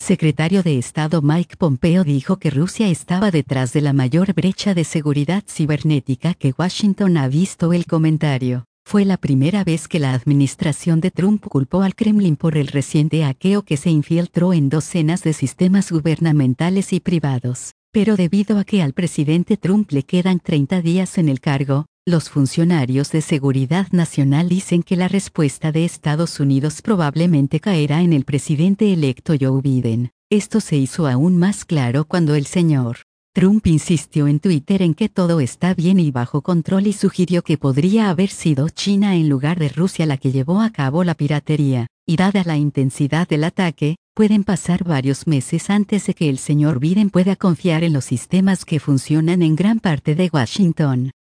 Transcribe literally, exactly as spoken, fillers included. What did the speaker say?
Secretario de Estado Mike Pompeo dijo que Rusia estaba detrás de la mayor brecha de seguridad cibernética que Washington ha visto. El comentario fue la primera vez que la administración de Trump culpó al Kremlin por el reciente hackeo que se infiltró en docenas de sistemas gubernamentales y privados. Pero debido a que al presidente Trump le quedan treinta días en el cargo, los funcionarios de seguridad nacional dicen que la respuesta de Estados Unidos probablemente caerá en el presidente electo Joe Biden. Esto se hizo aún más claro cuando el señor Trump insistió en Twitter en que todo está bien y bajo control y sugirió que podría haber sido China en lugar de Rusia la que llevó a cabo la piratería. Y dada la intensidad del ataque, pueden pasar varios meses antes de que el señor Biden pueda confiar en los sistemas que funcionan en gran parte de Washington.